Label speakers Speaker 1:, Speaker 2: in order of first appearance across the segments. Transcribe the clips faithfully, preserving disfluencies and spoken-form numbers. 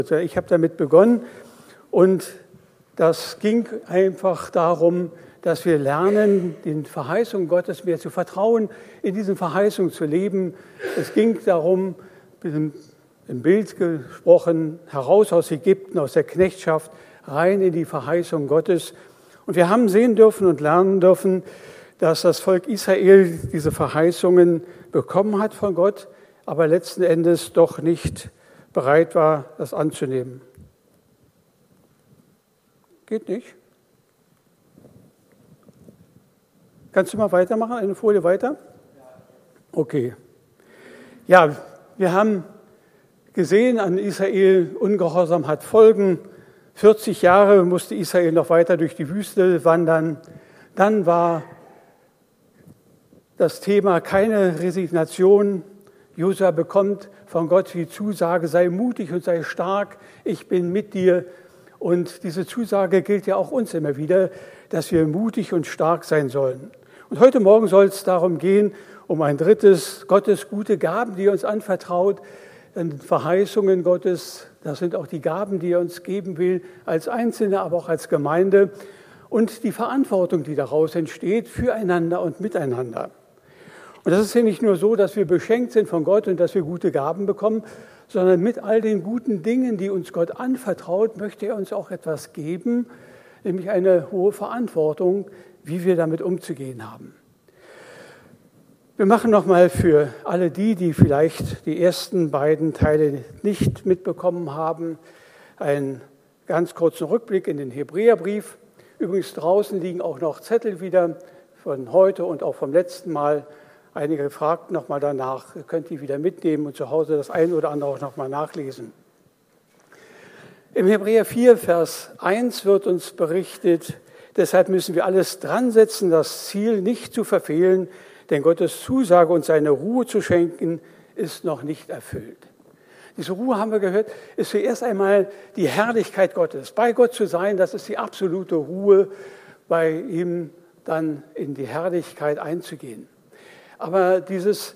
Speaker 1: Ich habe damit begonnen und das ging einfach darum, dass wir lernen, den Verheißungen Gottes mehr zu vertrauen, in diesen Verheißungen zu leben. Es ging darum, im Bild gesprochen, heraus aus Ägypten, aus der Knechtschaft, rein in die Verheißung Gottes. Und wir haben sehen dürfen und lernen dürfen, dass das Volk Israel diese Verheißungen bekommen hat von Gott, aber letzten Endes doch nicht bereit war, das anzunehmen. Geht nicht? Kannst du mal weitermachen, eine Folie weiter? Okay. Ja, wir haben gesehen, an Israel, Ungehorsam hat Folgen. vierzig Jahre musste Israel noch weiter durch die Wüste wandern. Dann war das Thema keine Resignation. Josua bekommt von Gott die Zusage, sei mutig und sei stark, ich bin mit dir. Und diese Zusage gilt ja auch uns immer wieder, dass wir mutig und stark sein sollen. Und heute Morgen soll es darum gehen, um ein drittes, Gottes gute Gaben, die er uns anvertraut, Verheißungen Gottes, das sind auch die Gaben, die er uns geben will, als Einzelne, aber auch als Gemeinde und die Verantwortung, die daraus entsteht, füreinander und miteinander. Und das ist ja nicht nur so, dass wir beschenkt sind von Gott und dass wir gute Gaben bekommen, sondern mit all den guten Dingen, die uns Gott anvertraut, möchte er uns auch etwas geben, nämlich eine hohe Verantwortung, wie wir damit umzugehen haben. Wir machen nochmal für alle die, die vielleicht die ersten beiden Teile nicht mitbekommen haben, einen ganz kurzen Rückblick in den Hebräerbrief. Übrigens draußen liegen auch noch Zettel wieder von heute und auch vom letzten Mal. Einige fragten nochmal danach, ihr könnt die wieder mitnehmen und zu Hause das eine oder andere auch nochmal nachlesen. Im Hebräer vier, Vers eins wird uns berichtet, deshalb müssen wir alles dran setzen, das Ziel nicht zu verfehlen, denn Gottes Zusage, uns seine Ruhe zu schenken, ist noch nicht erfüllt. Diese Ruhe, haben wir gehört, ist zuerst einmal die Herrlichkeit Gottes. Bei Gott zu sein, das ist die absolute Ruhe, bei ihm dann in die Herrlichkeit einzugehen. Aber dieses,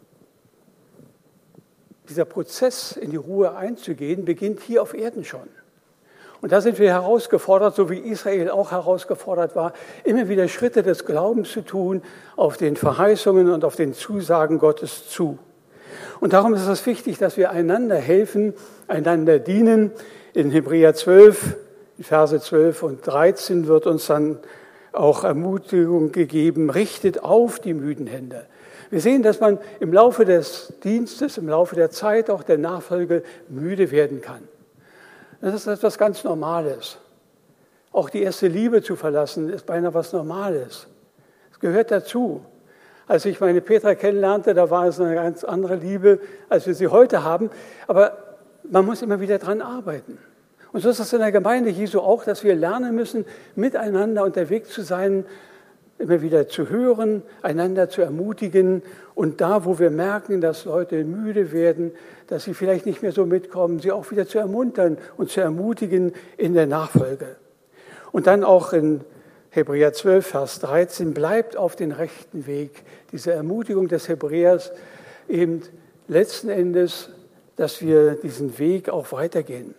Speaker 1: dieser Prozess, in die Ruhe einzugehen, beginnt hier auf Erden schon. Und da sind wir herausgefordert, so wie Israel auch herausgefordert war, immer wieder Schritte des Glaubens zu tun, auf den Verheißungen und auf den Zusagen Gottes zu. Und darum ist es wichtig, dass wir einander helfen, einander dienen. In Hebräer zwölf, Verse zwölf und dreizehn wird uns dann auch Ermutigung gegeben, richtet auf die müden Hände. Wir sehen, dass man im Laufe des Dienstes, im Laufe der Zeit, auch der Nachfolge müde werden kann. Das ist etwas ganz Normales. Auch die erste Liebe zu verlassen, ist beinahe was Normales. Es gehört dazu. Als ich meine Petra kennenlernte, da war es eine ganz andere Liebe, als wir sie heute haben. Aber man muss immer wieder dran arbeiten. Und so ist es in der Gemeinde Jesu auch, dass wir lernen müssen, miteinander unterwegs zu sein, immer wieder zu hören, einander zu ermutigen und da, wo wir merken, dass Leute müde werden, dass sie vielleicht nicht mehr so mitkommen, sie auch wieder zu ermuntern und zu ermutigen in der Nachfolge. Und dann auch in Hebräer zwölf, Vers dreizehn, bleibt auf den rechten Weg. Diese Ermutigung des Hebräers eben letzten Endes, dass wir diesen Weg auch weitergehen.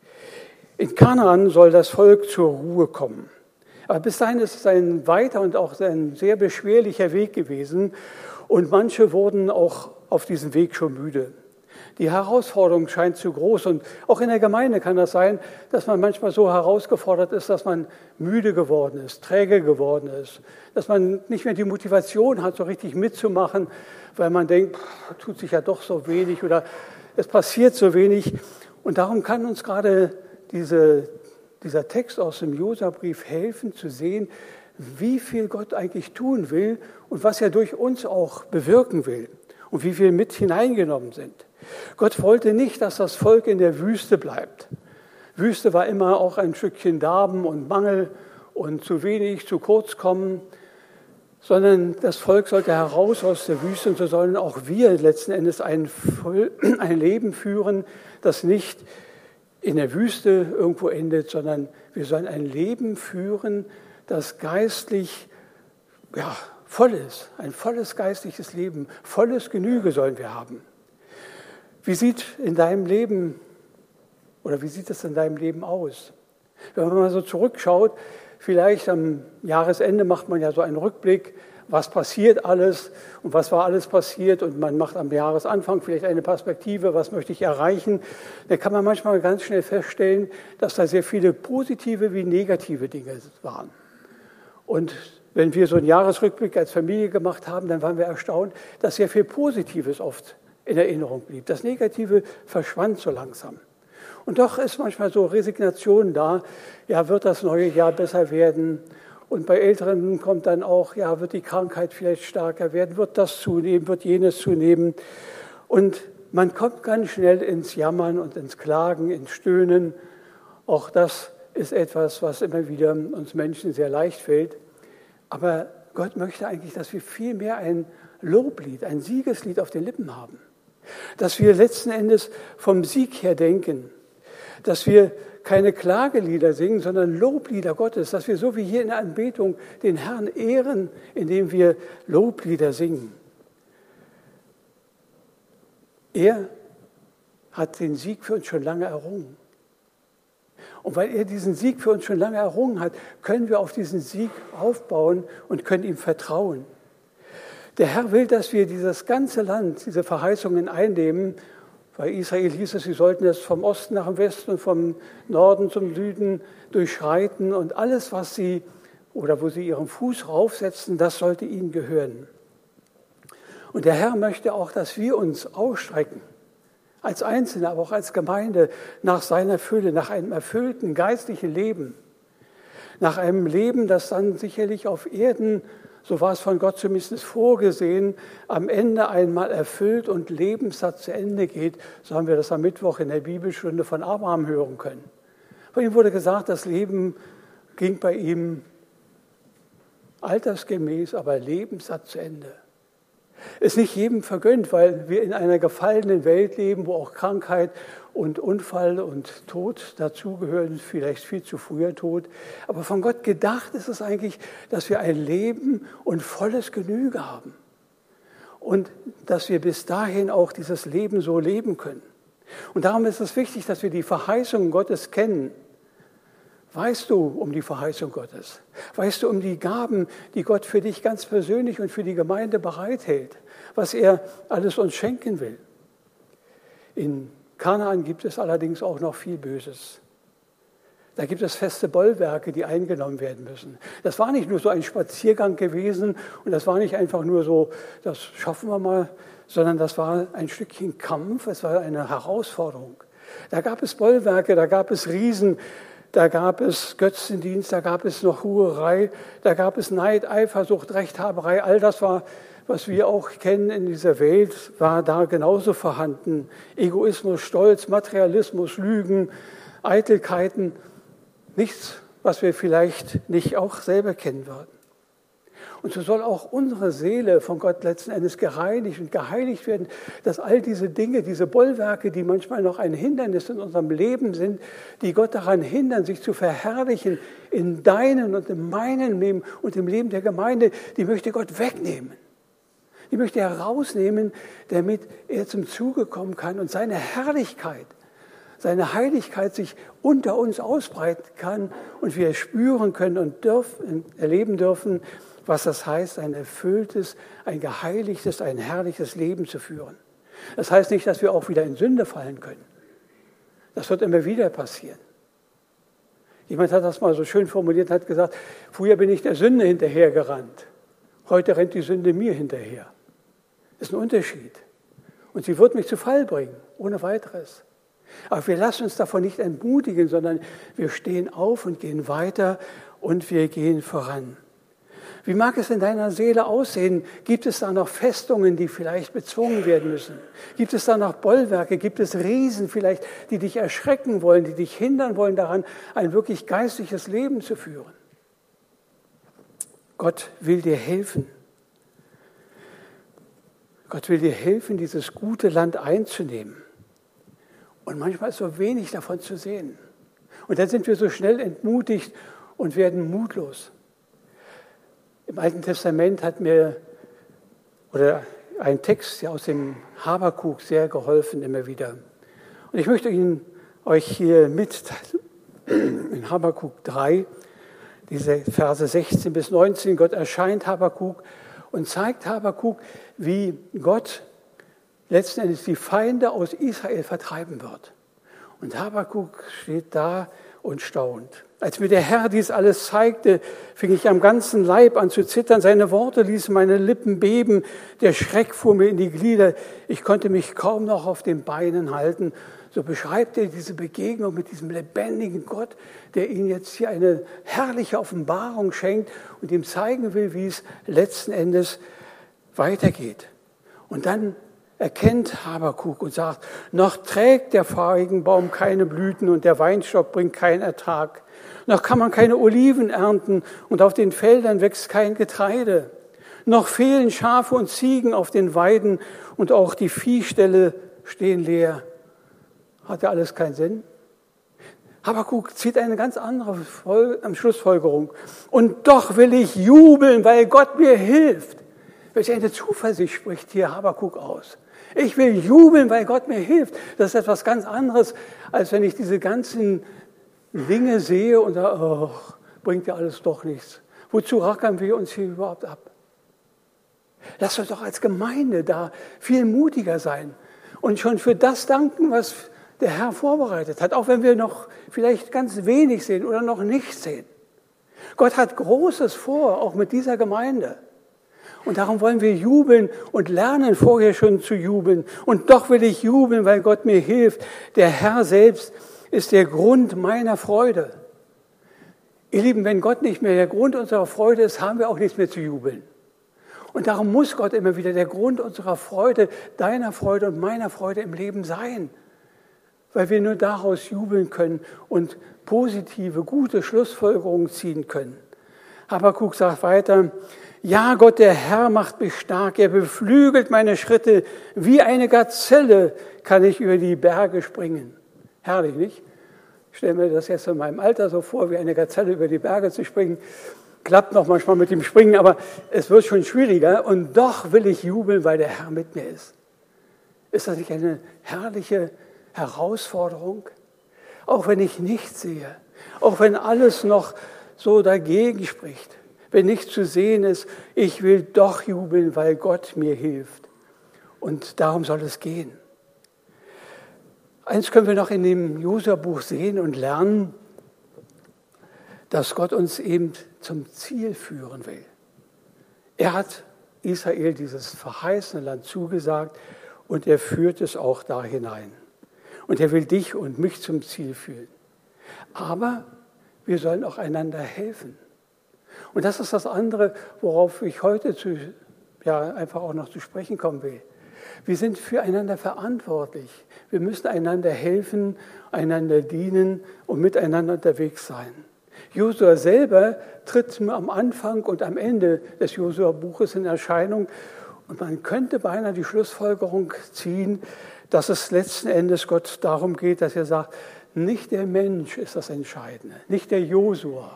Speaker 1: In Kanaan soll das Volk zur Ruhe kommen. Aber bis dahin ist es ein weiter und auch ein sehr beschwerlicher Weg gewesen. Und manche wurden auch auf diesem Weg schon müde. Die Herausforderung scheint zu groß. Und auch in der Gemeinde kann das sein, dass man manchmal so herausgefordert ist, dass man müde geworden ist, träge geworden ist. Dass man nicht mehr die Motivation hat, so richtig mitzumachen, weil man denkt, pff, tut sich ja doch so wenig oder es passiert so wenig. Und darum kann uns gerade diese Dieser Text aus dem Josua-Brief helfen zu sehen, wie viel Gott eigentlich tun will und was er durch uns auch bewirken will und wie wir mit hineingenommen sind. Gott wollte nicht, dass das Volk in der Wüste bleibt. Wüste war immer auch ein Stückchen Darben und Mangel und zu wenig, zu kurz kommen, sondern das Volk sollte heraus aus der Wüste und so sollen auch wir letzten Endes ein, ein Leben führen, das nicht in der Wüste irgendwo endet, sondern wir sollen ein Leben führen, das geistlich ja, voll ist. Ein volles geistliches Leben, volles Genüge sollen wir haben. Wie sieht in deinem Leben Oder wie sieht es in deinem Leben aus? Wenn man mal so zurückschaut, vielleicht am Jahresende macht man ja so einen Rückblick, was passiert alles und was war alles passiert, und man macht am Jahresanfang vielleicht eine Perspektive, was möchte ich erreichen. Da kann man manchmal ganz schnell feststellen, dass da sehr viele positive wie negative Dinge waren. Und wenn wir so einen Jahresrückblick als Familie gemacht haben, dann waren wir erstaunt, dass sehr viel Positives oft in Erinnerung blieb. Das Negative verschwand so langsam. Und doch ist manchmal so Resignation da, ja, wird das neue Jahr besser werden? Und bei Älteren kommt dann auch, ja, wird die Krankheit vielleicht stärker werden, wird das zunehmen, wird jenes zunehmen. Und man kommt ganz schnell ins Jammern und ins Klagen, ins Stöhnen. Auch das ist etwas, was immer wieder uns Menschen sehr leicht fällt. Aber Gott möchte eigentlich, dass wir viel mehr ein Loblied, ein Siegeslied auf den Lippen haben. Dass wir letzten Endes vom Sieg her denken. Dass wir keine Klagelieder singen, sondern Loblieder Gottes. Dass wir so wie hier in der Anbetung den Herrn ehren, indem wir Loblieder singen. Er hat den Sieg für uns schon lange errungen. Und weil er diesen Sieg für uns schon lange errungen hat, können wir auf diesen Sieg aufbauen und können ihm vertrauen. Der Herr will, dass wir dieses ganze Land, diese Verheißungen einnehmen. Bei Israel hieß es, sie sollten es vom Osten nach dem Westen und vom Norden zum Süden durchschreiten. Und alles, was sie oder wo sie ihren Fuß raufsetzen, das sollte ihnen gehören. Und der Herr möchte auch, dass wir uns ausstrecken, als Einzelne, aber auch als Gemeinde, nach seiner Fülle, nach einem erfüllten geistlichen Leben. Nach einem Leben, das dann sicherlich auf Erden, so war es von Gott zumindest vorgesehen, am Ende einmal erfüllt und lebenssatt zu Ende geht. So haben wir das am Mittwoch in der Bibelstunde von Abraham hören können. Von ihm wurde gesagt, das Leben ging bei ihm altersgemäß, aber lebenssatt zu Ende. Ist nicht jedem vergönnt, weil wir in einer gefallenen Welt leben, wo auch Krankheit und Unfall und Tod dazugehören, vielleicht viel zu früher Tod. Aber von Gott gedacht ist es eigentlich, dass wir ein Leben und volles Genüge haben. Und dass wir bis dahin auch dieses Leben so leben können. Und darum ist es wichtig, dass wir die Verheißungen Gottes kennen. Weißt du um die Verheißung Gottes? Weißt du um die Gaben, die Gott für dich ganz persönlich und für die Gemeinde bereithält? Was er alles uns schenken will? In Kanaan gibt es allerdings auch noch viel Böses. Da gibt es feste Bollwerke, die eingenommen werden müssen. Das war nicht nur so ein Spaziergang gewesen und das war nicht einfach nur so, das schaffen wir mal, sondern das war ein Stückchen Kampf, es war eine Herausforderung. Da gab es Bollwerke, da gab es Riesen, da gab es Götzendienst, da gab es noch Hurerei, da gab es Neid, Eifersucht, Rechthaberei. All das war, was wir auch kennen in dieser Welt, war da genauso vorhanden. Egoismus, Stolz, Materialismus, Lügen, Eitelkeiten. Nichts, was wir vielleicht nicht auch selber kennen würden. Und so soll auch unsere Seele von Gott letzten Endes gereinigt und geheiligt werden, dass all diese Dinge, diese Bollwerke, die manchmal noch ein Hindernis in unserem Leben sind, die Gott daran hindern, sich zu verherrlichen in deinem und in meinem Leben und im Leben der Gemeinde, die möchte Gott wegnehmen. Die möchte er rausnehmen, damit er zum Zuge kommen kann und seine Herrlichkeit, seine Heiligkeit sich unter uns ausbreiten kann und wir spüren können und dürfen, erleben dürfen, was das heißt, ein erfülltes, ein geheiligtes, ein herrliches Leben zu führen. Das heißt nicht, dass wir auch wieder in Sünde fallen können. Das wird immer wieder passieren. Jemand hat das mal so schön formuliert und hat gesagt, früher bin ich der Sünde hinterhergerannt. Heute rennt die Sünde mir hinterher. Das ist ein Unterschied. Und sie wird mich zu Fall bringen, ohne weiteres. Aber wir lassen uns davon nicht entmutigen, sondern wir stehen auf und gehen weiter und wir gehen voran. Wie mag es in deiner Seele aussehen? Gibt es da noch Festungen, die vielleicht bezwungen werden müssen? Gibt es da noch Bollwerke? Gibt es Riesen vielleicht, die dich erschrecken wollen, die dich hindern wollen daran, ein wirklich geistliches Leben zu führen? Gott will dir helfen. Gott will dir helfen, dieses gute Land einzunehmen. Und manchmal ist so wenig davon zu sehen. Und dann sind wir so schnell entmutigt und werden mutlos. Im Alten Testament hat mir oder ein Text aus dem Habakuk sehr geholfen immer wieder. Und ich möchte ihn euch hier mit in Habakuk drei, diese Verse sechzehn bis neunzehn. Gott erscheint Habakuk und zeigt Habakuk, wie Gott letzten Endes die Feinde aus Israel vertreiben wird. Und Habakuk steht da und staunt. Als mir der Herr dies alles zeigte, fing ich am ganzen Leib an zu zittern. Seine Worte ließen meine Lippen beben. Der Schreck fuhr mir in die Glieder. Ich konnte mich kaum noch auf den Beinen halten. So beschreibt er diese Begegnung mit diesem lebendigen Gott, der ihm jetzt hier eine herrliche Offenbarung schenkt und ihm zeigen will, wie es letzten Endes weitergeht. Und dann erkennt Habakuk und sagt, noch trägt der Feigenbaum keine Blüten und der Weinstock bringt keinen Ertrag. Noch kann man keine Oliven ernten und auf den Feldern wächst kein Getreide. Noch fehlen Schafe und Ziegen auf den Weiden und auch die Viehställe stehen leer. Hat ja alles keinen Sinn? Habakuk zieht eine ganz andere Schlussfolgerung. Und doch will ich jubeln, weil Gott mir hilft. Welche eine Zuversicht spricht hier Habakuk aus. Ich will jubeln, weil Gott mir hilft. Das ist etwas ganz anderes, als wenn ich diese ganzen Dinge sehe und sage, oh, bringt ja alles doch nichts. Wozu rackern wir uns hier überhaupt ab? Lass uns doch als Gemeinde da viel mutiger sein und schon für das danken, was der Herr vorbereitet hat, auch wenn wir noch vielleicht ganz wenig sehen oder noch nichts sehen. Gott hat Großes vor, auch mit dieser Gemeinde. Und darum wollen wir jubeln und lernen, vorher schon zu jubeln. Und doch will ich jubeln, weil Gott mir hilft. Der Herr selbst ist der Grund meiner Freude. Ihr Lieben, wenn Gott nicht mehr der Grund unserer Freude ist, haben wir auch nichts mehr zu jubeln. Und darum muss Gott immer wieder der Grund unserer Freude, deiner Freude und meiner Freude im Leben sein. Weil wir nur daraus jubeln können und positive, gute Schlussfolgerungen ziehen können. Habakuk sagt weiter, ja, Gott, der Herr macht mich stark, er beflügelt meine Schritte, wie eine Gazelle kann ich über die Berge springen. Herrlich, nicht? Ich stelle mir das jetzt in meinem Alter so vor, wie eine Gazelle über die Berge zu springen. Klappt noch manchmal mit dem Springen, aber es wird schon schwieriger. Und doch will ich jubeln, weil der Herr mit mir ist. Ist das nicht eine herrliche Herausforderung? Auch wenn ich nichts sehe, auch wenn alles noch so dagegen spricht, wenn nichts zu sehen ist, ich will doch jubeln, weil Gott mir hilft. Und darum soll es gehen. Eins können wir noch in dem Josua-Buch sehen und lernen, dass Gott uns eben zum Ziel führen will. Er hat Israel dieses verheißene Land zugesagt und er führt es auch da hinein. Und er will dich und mich zum Ziel führen. Aber wir sollen auch einander helfen. Und das ist das andere, worauf ich heute zu, ja, einfach auch noch zu sprechen kommen will. Wir sind füreinander verantwortlich. Wir müssen einander helfen, einander dienen und miteinander unterwegs sein. Josua selber tritt nur am Anfang und am Ende des Josua-Buches in Erscheinung. Und man könnte beinahe die Schlussfolgerung ziehen, dass es letzten Endes Gott darum geht, dass er sagt, nicht der Mensch ist das Entscheidende, nicht der Josua,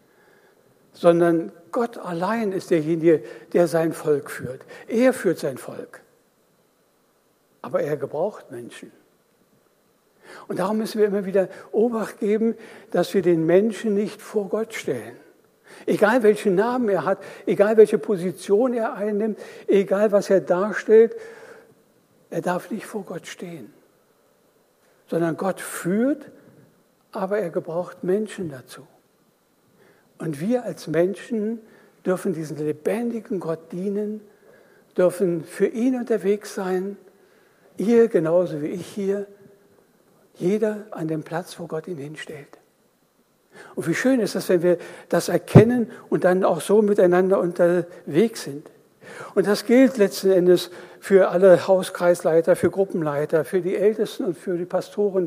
Speaker 1: sondern Gott allein ist derjenige, der sein Volk führt. Er führt sein Volk. Aber er gebraucht Menschen. Und darum müssen wir immer wieder Obacht geben, dass wir den Menschen nicht vor Gott stellen. Egal welchen Namen er hat, egal welche Position er einnimmt, egal was er darstellt, er darf nicht vor Gott stehen. Sondern Gott führt, aber er gebraucht Menschen dazu. Und wir als Menschen dürfen diesem lebendigen Gott dienen, dürfen für ihn unterwegs sein, ihr genauso wie ich hier, jeder an dem Platz, wo Gott ihn hinstellt. Und wie schön ist es, wenn wir das erkennen und dann auch so miteinander unterwegs sind. Und das gilt letzten Endes für alle Hauskreisleiter, für Gruppenleiter, für die Ältesten und für die Pastoren.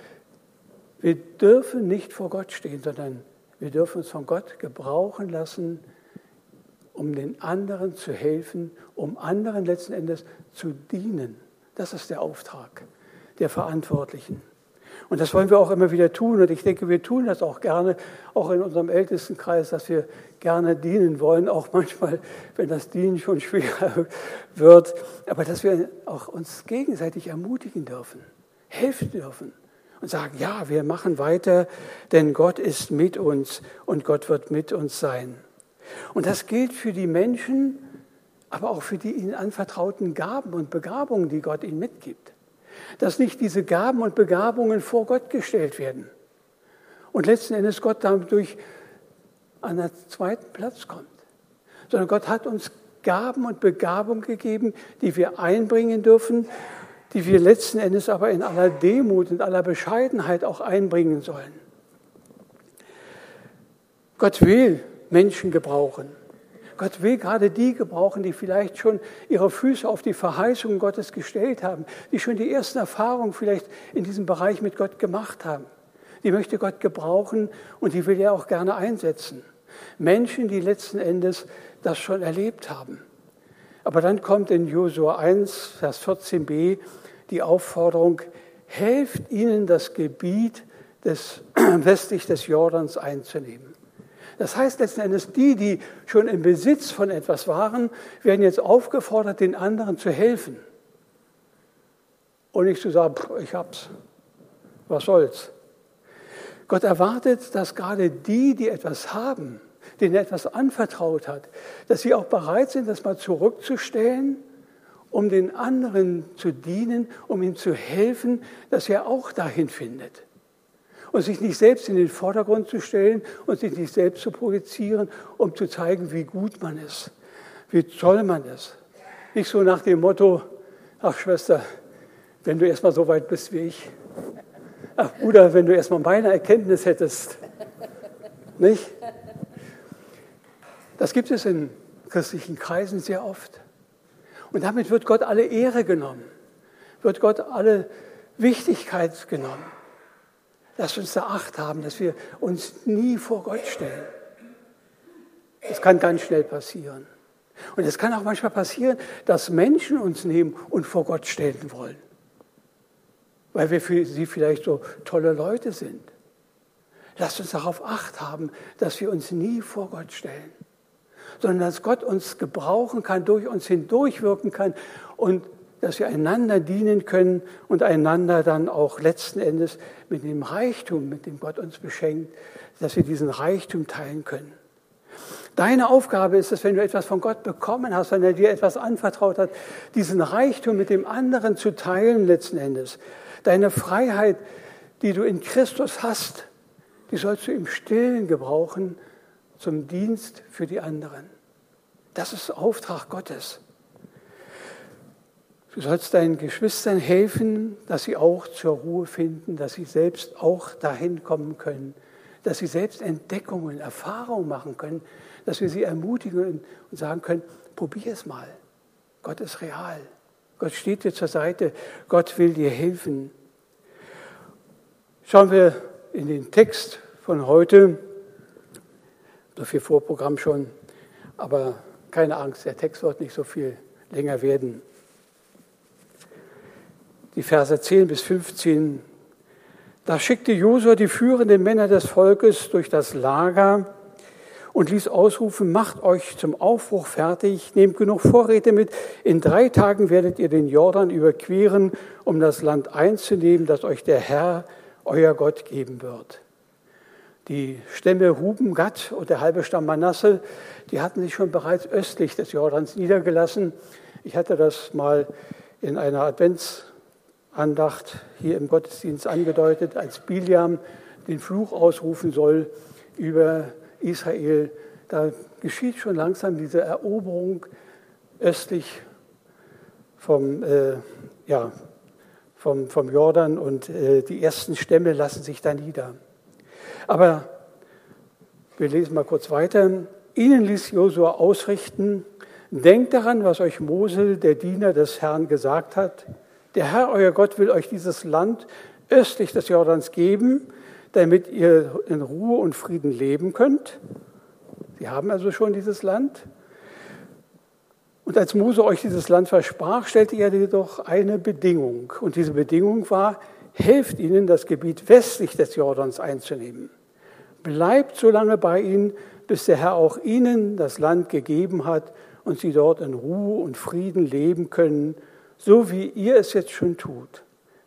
Speaker 1: Wir dürfen nicht vor Gott stehen, sondern wir dürfen uns von Gott gebrauchen lassen, um den anderen zu helfen, um anderen letzten Endes zu dienen. Das ist der Auftrag der Verantwortlichen. Und das wollen wir auch immer wieder tun. Und ich denke, wir tun das auch gerne, auch in unserem Ältestenkreis, dass wir gerne dienen wollen, auch manchmal, wenn das Dienen schon schwieriger wird. Aber dass wir auch uns gegenseitig ermutigen dürfen, helfen dürfen. und sagen, ja, wir machen weiter, denn Gott ist mit uns und Gott wird mit uns sein. Und das gilt für die Menschen, aber auch für die ihnen anvertrauten Gaben und Begabungen, die Gott ihnen mitgibt. Dass nicht diese Gaben und Begabungen vor Gott gestellt werden und letzten Endes Gott dadurch an den zweiten Platz kommt, sondern Gott hat uns Gaben und Begabungen gegeben, die wir einbringen dürfen, die wir letzten Endes aber in aller Demut und aller Bescheidenheit auch einbringen sollen. Gott will Menschen gebrauchen. Gott will gerade die gebrauchen, die vielleicht schon ihre Füße auf die Verheißungen Gottes gestellt haben, die schon die ersten Erfahrungen vielleicht in diesem Bereich mit Gott gemacht haben. Die möchte Gott gebrauchen und die will er auch gerne einsetzen. Menschen, die letzten Endes das schon erlebt haben. Aber dann kommt in Josua eins, Vers vierzehn b die Aufforderung, helft ihnen das Gebiet des, westlich des Jordans einzunehmen. Das heißt letzten Endes, die, die schon im Besitz von etwas waren, werden jetzt aufgefordert, den anderen zu helfen. Und nicht zu sagen, ich hab's, was soll's. Gott erwartet, dass gerade die, die etwas haben, denen er etwas anvertraut hat, dass sie auch bereit sind, das mal zurückzustellen, um den anderen zu dienen, um ihm zu helfen, dass er auch dahin findet. Und sich nicht selbst in den Vordergrund zu stellen und sich nicht selbst zu projizieren, um zu zeigen, wie gut man ist, wie toll man ist. Nicht so nach dem Motto, ach Schwester, wenn du erst mal so weit bist wie ich. Ach Bruder, wenn du erst mal meine Erkenntnis hättest. Nicht? Das gibt es in christlichen Kreisen sehr oft. Und damit wird Gott alle Ehre genommen, wird Gott alle Wichtigkeit genommen. Lasst uns da Acht haben, dass wir uns nie vor Gott stellen. Das kann ganz schnell passieren. Und es kann auch manchmal passieren, dass Menschen uns nehmen und vor Gott stellen wollen, weil wir für sie vielleicht so tolle Leute sind. Lasst uns darauf Acht haben, dass wir uns nie vor Gott stellen, sondern dass Gott uns gebrauchen kann, durch uns hindurchwirken kann und dass wir einander dienen können und einander dann auch letzten Endes mit dem Reichtum, mit dem Gott uns beschenkt, dass wir diesen Reichtum teilen können. Deine Aufgabe ist es, wenn du etwas von Gott bekommen hast, wenn er dir etwas anvertraut hat, diesen Reichtum mit dem anderen zu teilen letzten Endes. Deine Freiheit, die du in Christus hast, die sollst du im Stillen gebrauchen zum Dienst für die anderen. Das ist Auftrag Gottes. Du sollst deinen Geschwistern helfen, dass sie auch zur Ruhe finden, dass sie selbst auch dahin kommen können, dass sie selbst Entdeckungen, Erfahrungen machen können, dass wir sie ermutigen und sagen können, probier es mal. Gott ist real. Gott steht dir zur Seite. Gott will dir helfen. Schauen wir in den Text von heute. So viel Vorprogramm schon, aber keine Angst, der Text wird nicht so viel länger werden. Die Verse zehn bis fünfzehn. Da schickte Josua die führenden Männer des Volkes durch das Lager und ließ ausrufen, macht euch zum Aufbruch fertig, nehmt genug Vorräte mit. In drei Tagen werdet ihr den Jordan überqueren, um das Land einzunehmen, das euch der Herr, euer Gott, geben wird. Die Stämme Ruben, Gad und der halbe Stamm Manasse, die hatten sich schon bereits östlich des Jordans niedergelassen. Ich hatte das mal in einer Adventsandacht hier im Gottesdienst angedeutet, als Biliam den Fluch ausrufen soll über Israel. Da geschieht schon langsam diese Eroberung östlich vom, äh, ja, vom, vom Jordan und äh, die ersten Stämme lassen sich da nieder. Aber wir lesen mal kurz weiter. Ihnen ließ Josua ausrichten, denkt daran, was euch Mose, der Diener des Herrn, gesagt hat. Der Herr, euer Gott, will euch dieses Land östlich des Jordans geben, damit ihr in Ruhe und Frieden leben könnt. Sie haben also schon dieses Land. Und als Mose euch dieses Land versprach, stellte er jedoch eine Bedingung. Und diese Bedingung war, helft ihnen, das Gebiet westlich des Jordans einzunehmen. Bleibt so lange bei ihnen, bis der Herr auch ihnen das Land gegeben hat und sie dort in Ruhe und Frieden leben können, so wie ihr es jetzt schon tut.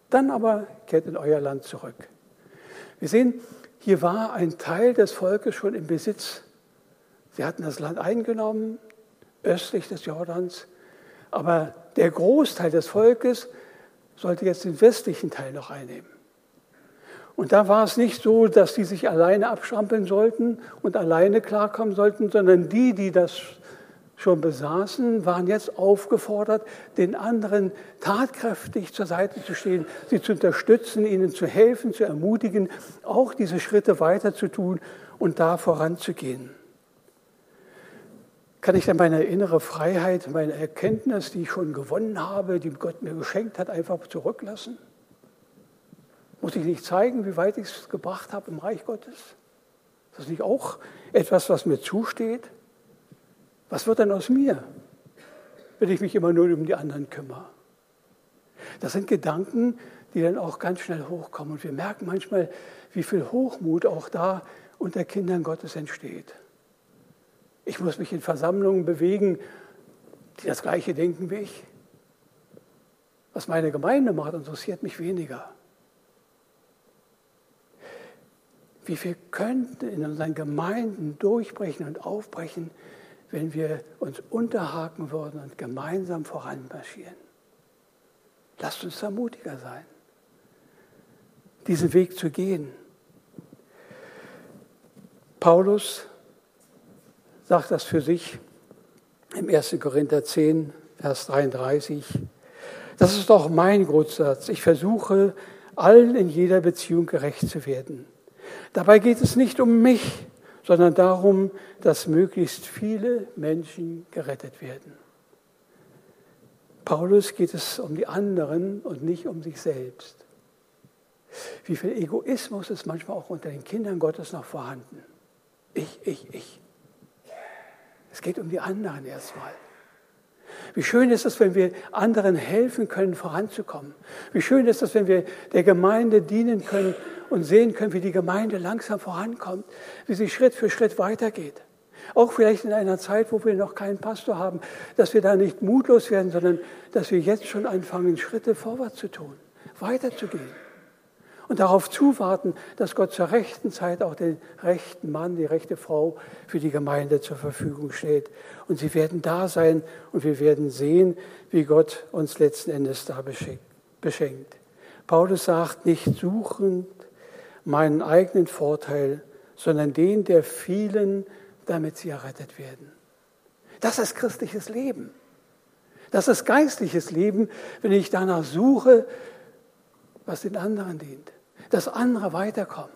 Speaker 1: Dann aber kehrt in euer Land zurück. Wir sehen, hier war ein Teil des Volkes schon im Besitz. Sie hatten das Land eingenommen, östlich des Jordans. Aber der Großteil des Volkes sollte jetzt den westlichen Teil noch einnehmen. Und da war es nicht so, dass die sich alleine abstrampeln sollten und alleine klarkommen sollten, sondern die, die das schon besaßen, waren jetzt aufgefordert, den anderen tatkräftig zur Seite zu stehen, sie zu unterstützen, ihnen zu helfen, zu ermutigen, auch diese Schritte weiter zu tun und da voranzugehen. Kann ich dann meine innere Freiheit, meine Erkenntnis, die ich schon gewonnen habe, die Gott mir geschenkt hat, einfach zurücklassen? Muss ich nicht zeigen, wie weit ich es gebracht habe im Reich Gottes? Ist das nicht auch etwas, was mir zusteht? Was wird denn aus mir, wenn ich mich immer nur um die anderen kümmere? Das sind Gedanken, die dann auch ganz schnell hochkommen. Und wir merken manchmal, wie viel Hochmut auch da unter Kindern Gottes entsteht. Ich muss mich in Versammlungen bewegen, die das Gleiche denken wie ich. Was meine Gemeinde macht, interessiert mich weniger. Wie viel könnte in unseren Gemeinden durchbrechen und aufbrechen, wenn wir uns unterhaken würden und gemeinsam voranmarschieren. Lasst uns da mutiger sein, diesen Weg zu gehen. Paulus sagt das für sich im ersten Korinther zehn, Vers dreiunddreißig. Das ist auch mein Grundsatz. Ich versuche, allen in jeder Beziehung gerecht zu werden. Dabei geht es nicht um mich, sondern darum, dass möglichst viele Menschen gerettet werden. Paulus geht es um die anderen und nicht um sich selbst. Wie viel Egoismus ist manchmal auch unter den Kindern Gottes noch vorhanden? Ich, ich, ich. Es geht um die anderen erstmal. Wie schön ist es, wenn wir anderen helfen können, voranzukommen. Wie schön ist es, wenn wir der Gemeinde dienen können und sehen können, wie die Gemeinde langsam vorankommt, wie sie Schritt für Schritt weitergeht. Auch vielleicht in einer Zeit, wo wir noch keinen Pastor haben, dass wir da nicht mutlos werden, sondern dass wir jetzt schon anfangen, Schritte vorwärts zu tun, weiterzugehen. Und darauf zuwarten, dass Gott zur rechten Zeit auch den rechten Mann, die rechte Frau für die Gemeinde zur Verfügung stellt. Und sie werden da sein und wir werden sehen, wie Gott uns letzten Endes da beschenkt. Paulus sagt, nicht suchend meinen eigenen Vorteil, sondern den der vielen, damit sie errettet werden. Das ist christliches Leben. Das ist geistliches Leben, wenn ich danach suche, was den anderen dient. Dass andere weiterkommen.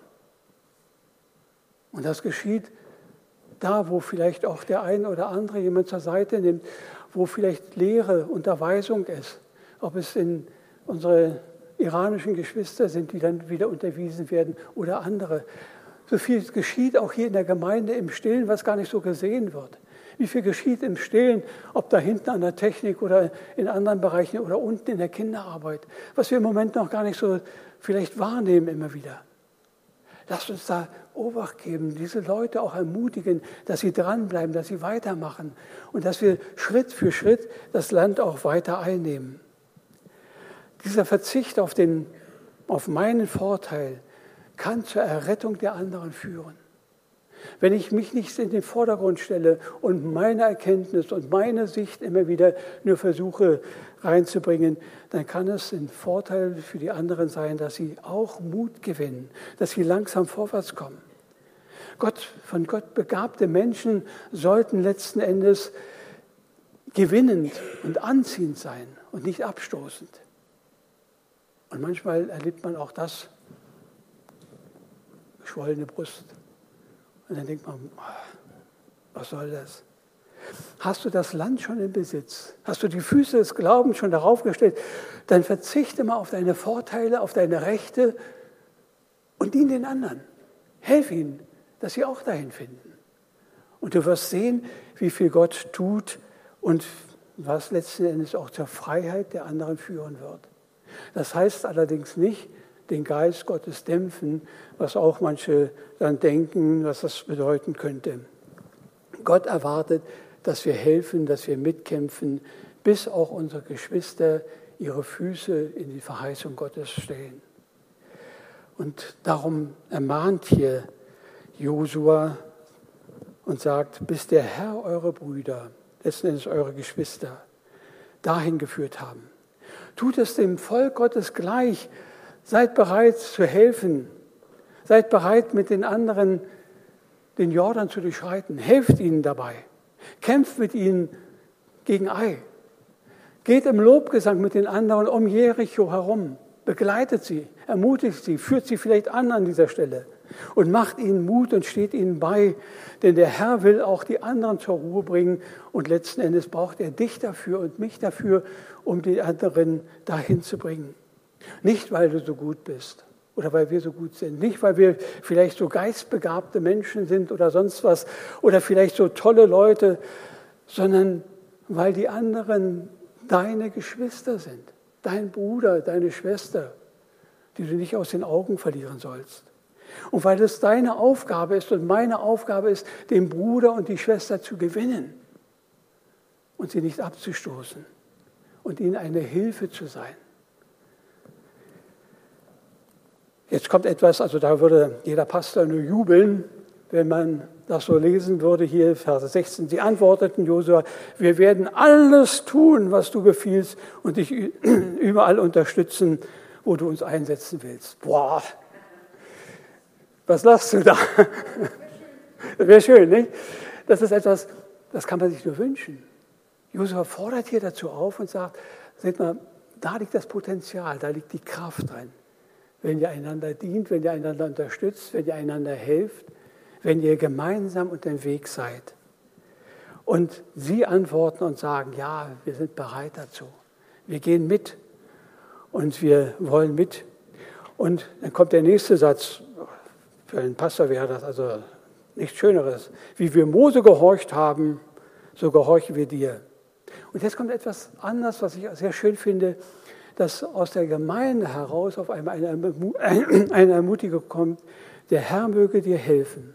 Speaker 1: Und das geschieht da, wo vielleicht auch der ein oder andere jemand zur Seite nimmt, wo vielleicht Lehre, Unterweisung ist. Ob es in unsere iranischen Geschwister sind, die dann wieder unterwiesen werden oder andere. So viel geschieht auch hier in der Gemeinde im Stillen, was gar nicht so gesehen wird. Wie viel geschieht im Stillen, ob da hinten an der Technik oder in anderen Bereichen oder unten in der Kinderarbeit, was wir im Moment noch gar nicht so vielleicht wahrnehmen immer wieder. Lasst uns da Obacht geben, diese Leute auch ermutigen, dass sie dranbleiben, dass sie weitermachen und dass wir Schritt für Schritt das Land auch weiter einnehmen. Dieser Verzicht auf, den, auf meinen Vorteil kann zur Errettung der anderen führen. Wenn ich mich nicht in den Vordergrund stelle und meine Erkenntnis und meine Sicht immer wieder nur versuche reinzubringen, dann kann es ein Vorteil für die anderen sein, dass sie auch Mut gewinnen, dass sie langsam vorwärts kommen. Gott, von Gott begabte Menschen sollten letzten Endes gewinnend und anziehend sein und nicht abstoßend. Und manchmal erlebt man auch das, geschwollene Brust. Und dann denkt man, was soll das? Hast du das Land schon im Besitz? Hast du die Füße des Glaubens schon darauf gestellt? Dann verzichte mal auf deine Vorteile, auf deine Rechte und dien den anderen. Helf ihnen, dass sie auch dahin finden. Und du wirst sehen, wie viel Gott tut und was letzten Endes auch zur Freiheit der anderen führen wird. Das heißt allerdings nicht, den Geist Gottes dämpfen, was auch manche dann denken, was das bedeuten könnte. Gott erwartet, dass wir helfen, dass wir mitkämpfen, bis auch unsere Geschwister ihre Füße in die Verheißung Gottes stellen. Und darum ermahnt hier Josua und sagt, bis der Herr eure Brüder, letzten Endes eure Geschwister, dahin geführt haben. Tut es dem Volk Gottes gleich. Seid bereit zu helfen. Seid bereit, mit den anderen den Jordan zu durchschreiten. Helft ihnen dabei. Kämpft mit ihnen gegen Ai. Geht im Lobgesang mit den anderen um Jericho herum. Begleitet sie, ermutigt sie, führt sie vielleicht an an dieser Stelle und macht ihnen Mut und steht ihnen bei. Denn der Herr will auch die anderen zur Ruhe bringen und letzten Endes braucht er dich dafür und mich dafür, um die anderen dahin zu bringen. Nicht, weil du so gut bist oder weil wir so gut sind, nicht, weil wir vielleicht so geistbegabte Menschen sind oder sonst was oder vielleicht so tolle Leute, sondern weil die anderen deine Geschwister sind. Dein Bruder, deine Schwester, die du nicht aus den Augen verlieren sollst. Und weil es deine Aufgabe ist und meine Aufgabe ist, den Bruder und die Schwester zu gewinnen und sie nicht abzustoßen und ihnen eine Hilfe zu sein. Jetzt kommt etwas, also da würde jeder Pastor nur jubeln, wenn man das so lesen würde, hier Vers sechzehn. Sie antworteten Josua, wir werden alles tun, was du befiehlst und dich überall unterstützen, wo du uns einsetzen willst. Boah, was lachst du da? Das wäre schön, nicht? Das ist etwas, das kann man sich nur wünschen. Josua fordert hier dazu auf und sagt, seht mal, da liegt das Potenzial, da liegt die Kraft drin. Wenn ihr einander dient, wenn ihr einander unterstützt, wenn ihr einander helft, wenn ihr gemeinsam unterwegs seid. Und sie antworten und sagen, ja, wir sind bereit dazu. Wir gehen mit und wir wollen mit. Und dann kommt der nächste Satz. Für einen Pastor wäre das also nichts Schöneres. Wie wir Mose gehorcht haben, so gehorchen wir dir. Und jetzt kommt etwas anderes, was ich sehr schön finde, dass aus der Gemeinde heraus auf einmal eine Ermutigung kommt, der Herr möge dir helfen.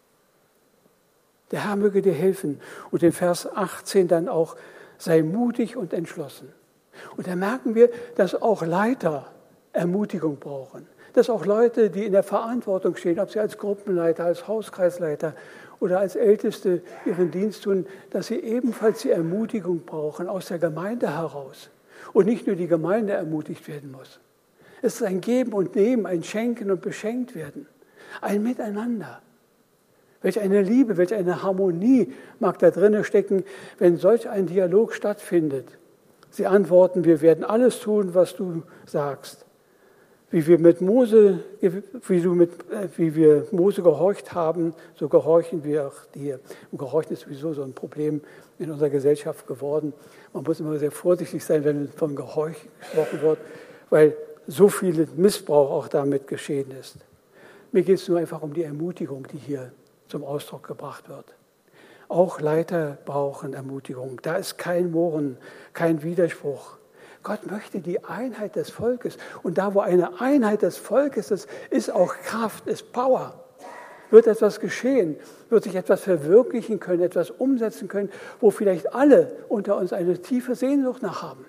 Speaker 1: Der Herr möge dir helfen. Und in Vers achtzehn dann auch, sei mutig und entschlossen. Und da merken wir, dass auch Leiter Ermutigung brauchen. Dass auch Leute, die in der Verantwortung stehen, ob sie als Gruppenleiter, als Hauskreisleiter oder als Älteste ihren Dienst tun, dass sie ebenfalls die Ermutigung brauchen aus der Gemeinde heraus. Und nicht nur die Gemeinde ermutigt werden muss. Es ist ein Geben und Nehmen, ein Schenken und Beschenkt werden. Ein Miteinander. Welch eine Liebe, welch eine Harmonie mag da drinnen stecken, wenn solch ein Dialog stattfindet. Sie antworten, wir werden alles tun, was du sagst. Wie wir mit Mose, wie, du mit, wie wir Mose gehorcht haben, so gehorchen wir auch dir. Und Gehorchen ist sowieso so ein Problem in unserer Gesellschaft geworden. Man muss immer sehr vorsichtig sein, wenn von Gehorchen gesprochen wird, weil so viel Missbrauch auch damit geschehen ist. Mir geht es nur einfach um die Ermutigung, die hier zum Ausdruck gebracht wird. Auch Leiter brauchen Ermutigung. Da ist kein Murren, kein Widerspruch. Gott möchte die Einheit des Volkes. Und da, wo eine Einheit des Volkes ist, ist auch Kraft, ist Power. Wird etwas geschehen, wird sich etwas verwirklichen können, etwas umsetzen können, wo vielleicht alle unter uns eine tiefe Sehnsucht nach haben.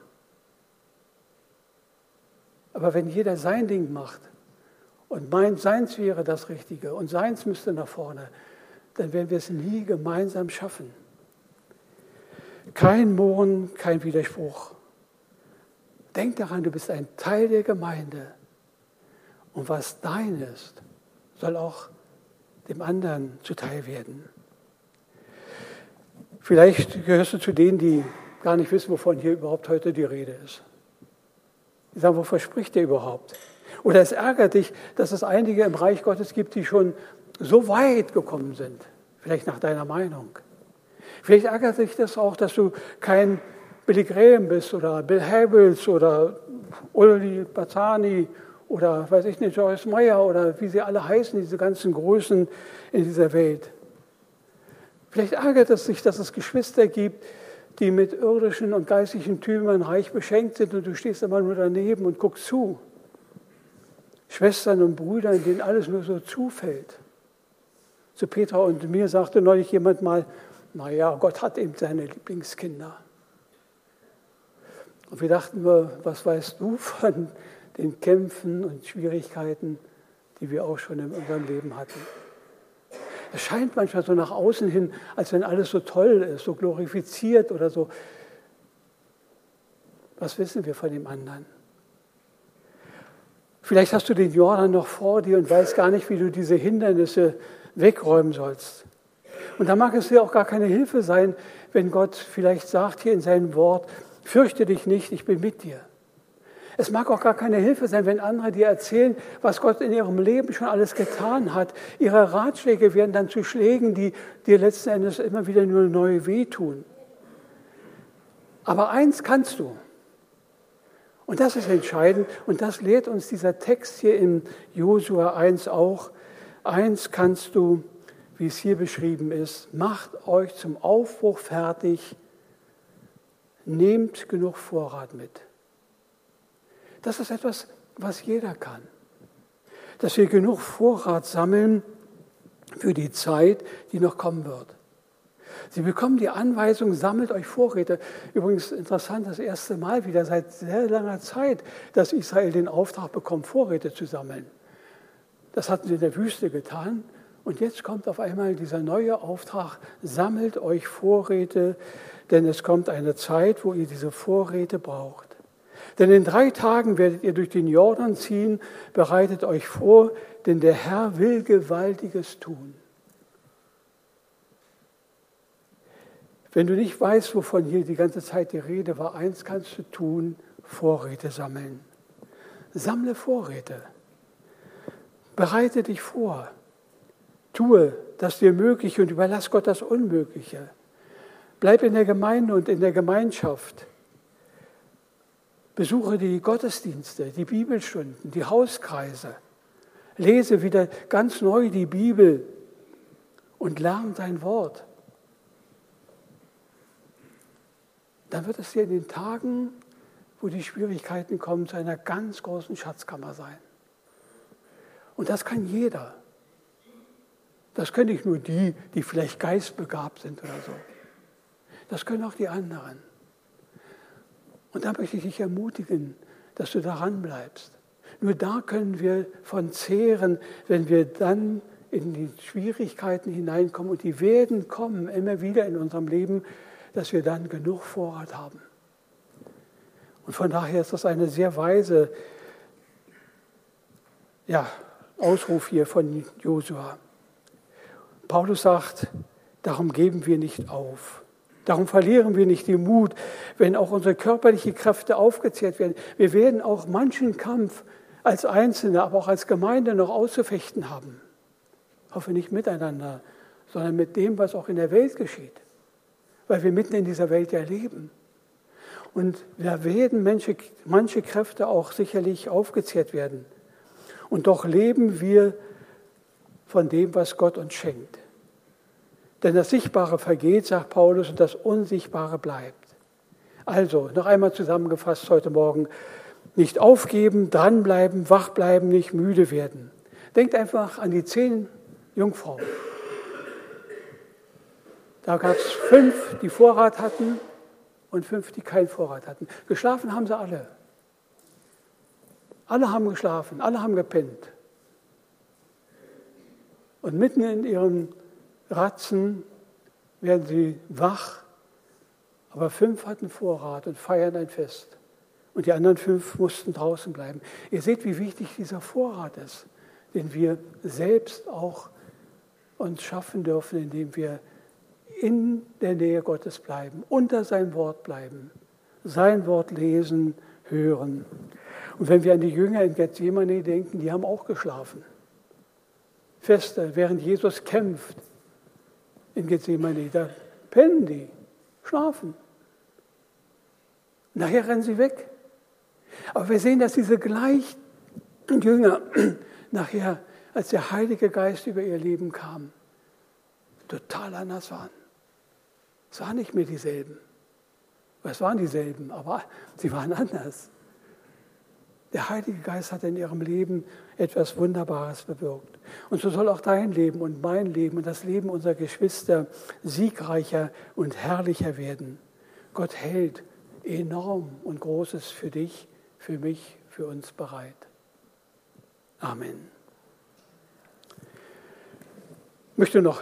Speaker 1: Aber wenn jeder sein Ding macht und meint, seins wäre das Richtige und seins müsste nach vorne, dann werden wir es nie gemeinsam schaffen. Kein Murren, kein Widerspruch. Denk daran, du bist ein Teil der Gemeinde. Und was dein ist, soll auch dem anderen zuteil werden. Vielleicht gehörst du zu denen, die gar nicht wissen, wovon hier überhaupt heute die Rede ist. Die sagen, wovon spricht der überhaupt? Oder es ärgert dich, dass es einige im Reich Gottes gibt, die schon so weit gekommen sind. Vielleicht nach deiner Meinung. Vielleicht ärgert dich das auch, dass du kein Billy Graham bist oder Bill Hybels oder Uli Bazzani oder weiß ich nicht, Joyce Meyer oder wie sie alle heißen, diese ganzen Größen in dieser Welt. Vielleicht ärgert es dich, dass es Geschwister gibt, die mit irdischen und geistlichen Tümern reich beschenkt sind und du stehst immer nur daneben und guckst zu. Schwestern und Brüder, denen alles nur so zufällt. Zu Petra und mir sagte neulich jemand mal, naja, Gott hat eben seine Lieblingskinder. Und wir dachten nur, was weißt du von den Kämpfen und Schwierigkeiten, die wir auch schon in unserem Leben hatten? Es scheint manchmal so nach außen hin, als wenn alles so toll ist, so glorifiziert oder so. Was wissen wir von dem anderen? Vielleicht hast du den Jordan noch vor dir und weißt gar nicht, wie du diese Hindernisse wegräumen sollst. Und da mag es dir auch gar keine Hilfe sein, wenn Gott vielleicht sagt hier in seinem Wort, fürchte dich nicht, ich bin mit dir. Es mag auch gar keine Hilfe sein, wenn andere dir erzählen, was Gott in ihrem Leben schon alles getan hat. Ihre Ratschläge werden dann zu Schlägen, die dir letzten Endes immer wieder nur neu wehtun. Aber eins kannst du. Und das ist entscheidend. Und das lehrt uns dieser Text hier in Josua eins auch. Eins kannst du, wie es hier beschrieben ist, macht euch zum Aufbruch fertig, nehmt genug Vorrat mit. Das ist etwas, was jeder kann. Dass wir genug Vorrat sammeln für die Zeit, die noch kommen wird. Sie bekommen die Anweisung, sammelt euch Vorräte. Übrigens interessant, das erste Mal wieder seit sehr langer Zeit, dass Israel den Auftrag bekommt, Vorräte zu sammeln. Das hatten sie in der Wüste getan. Und jetzt kommt auf einmal dieser neue Auftrag, sammelt euch Vorräte, denn es kommt eine Zeit, wo ihr diese Vorräte braucht. Denn in drei Tagen werdet ihr durch den Jordan ziehen, bereitet euch vor, denn der Herr will Gewaltiges tun. Wenn du nicht weißt, wovon hier die ganze Zeit die Rede war, eins kannst du tun, Vorräte sammeln. Sammle Vorräte. Bereite dich vor. Tue das dir Mögliche und überlass Gott das Unmögliche. Bleib in der Gemeinde und in der Gemeinschaft. Besuche die Gottesdienste, die Bibelstunden, die Hauskreise. Lese wieder ganz neu die Bibel und lerne dein Wort. Dann wird es dir in den Tagen, wo die Schwierigkeiten kommen, zu einer ganz großen Schatzkammer sein. Und das kann jeder. Das können nicht nur die, die vielleicht geistbegabt sind oder so. Das können auch die anderen. Und da möchte ich dich ermutigen, dass du daran bleibst. Nur da können wir von zehren, wenn wir dann in die Schwierigkeiten hineinkommen. Und die werden kommen, immer wieder in unserem Leben, dass wir dann genug Vorrat haben. Und von daher ist das eine sehr weise ja, Ausruf hier von Josua. Paulus sagt, darum geben wir nicht auf. Darum verlieren wir nicht den Mut, wenn auch unsere körperlichen Kräfte aufgezehrt werden. Wir werden auch manchen Kampf als Einzelne, aber auch als Gemeinde noch auszufechten haben. Ich hoffe nicht miteinander, sondern mit dem, was auch in der Welt geschieht. Weil wir mitten in dieser Welt ja leben. Und da werden manche, manche Kräfte auch sicherlich aufgezehrt werden. Und doch leben wir von dem, was Gott uns schenkt. Denn das Sichtbare vergeht, sagt Paulus, und das Unsichtbare bleibt. Also, noch einmal zusammengefasst heute Morgen, nicht aufgeben, dranbleiben, wach bleiben, nicht müde werden. Denkt einfach an die zehn Jungfrauen. Da gab es fünf, die Vorrat hatten und fünf, die keinen Vorrat hatten. Geschlafen haben sie alle. Alle haben geschlafen, alle haben gepennt. Und mitten in ihrem Ratzen werden sie wach, aber fünf hatten Vorrat und feiern ein Fest. Und die anderen fünf mussten draußen bleiben. Ihr seht, wie wichtig dieser Vorrat ist, den wir selbst auch uns schaffen dürfen, indem wir in der Nähe Gottes bleiben, unter sein Wort bleiben, sein Wort lesen, hören. Und wenn wir an die Jünger in Gethsemane denken, die haben auch geschlafen. Feste, während Jesus kämpft in Gethsemane, da pennen die, schlafen. Nachher rennen sie weg. Aber wir sehen, dass diese gleichen Jünger nachher, als der Heilige Geist über ihr Leben kam, total anders waren. Es waren nicht mehr dieselben. Es waren dieselben, aber sie waren anders. Der Heilige Geist hat in ihrem Leben etwas Wunderbares bewirkt. Und so soll auch dein Leben und mein Leben und das Leben unserer Geschwister siegreicher und herrlicher werden. Gott hält enorm und Großes für dich, für mich, für uns bereit. Amen. Ich möchte noch